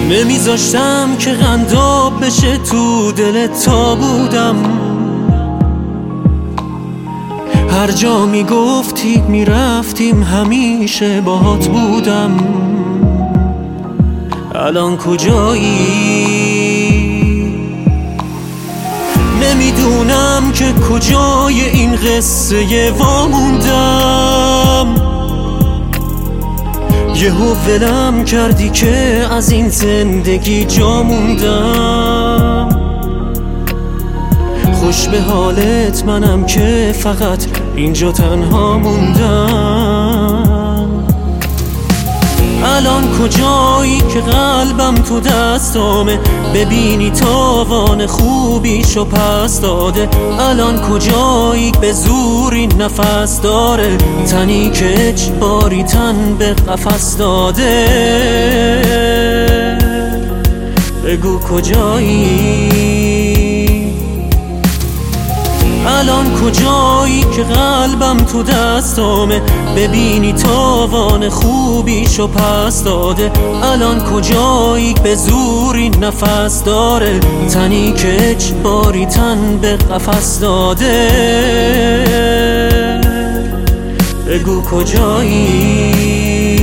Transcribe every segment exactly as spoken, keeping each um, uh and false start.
نمیذاشتم که قنداب بشه تو دلت تا بودم. هر جا میگفتی میرفتیم همیشه باهات بودم. الان کجایی؟ نمیدونم که کجای این قصه واموندم. یهو ولم کردی که از این زندگی جا موندم. خوش به حالت منم که فقط اینجا تنها موندم. الان کجایی که قلبم تو دستامه، ببینی تاوان خوبیشو پس داده. الان کجایی به زور این نفس داره، تنی که اجباری تن به قفس داده. بگو کجایی؟ الان کجایی که قلبم تو دستامه، ببینی تاوان خوبیشو پس داده. الان کجایی به زور این نفس داره، تنی که اجباری تن به قفس داده. بگو کجایی؟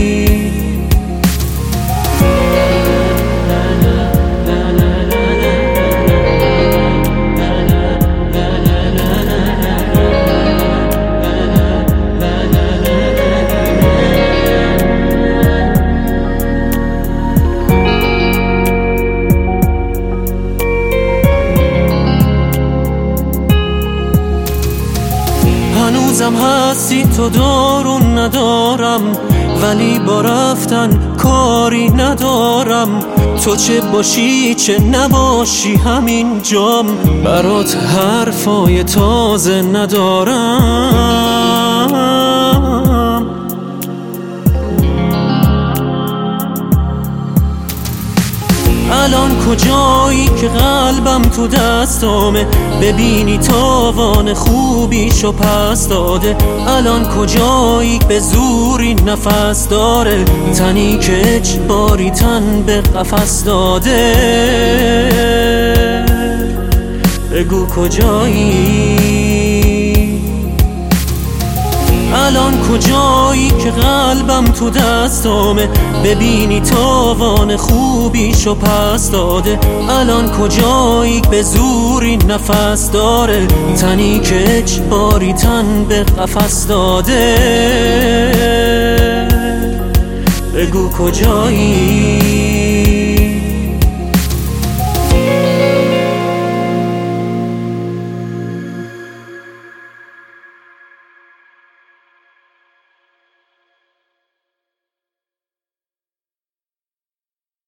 هنوزم هستی تو دارون ندارم، ولی با رفتن کاری ندارم. تو چه باشی چه نباشی همین جام، برات حرفای تازه ندارم. الان کجایی که قلبم تو دستامه، ببینی تاوان خوبیشو پس داده. الان کجایی به زور این نفس داره، تنی که اجباری تن به قفس داده. بگو کجایی؟ الان کجایی که قلبم تو دستامه، ببینی تاوان خوبیشو پس داده. الان کجایی به زور این نفس داره، تنی که اجباری تن به قفس داده. بگو کجایی؟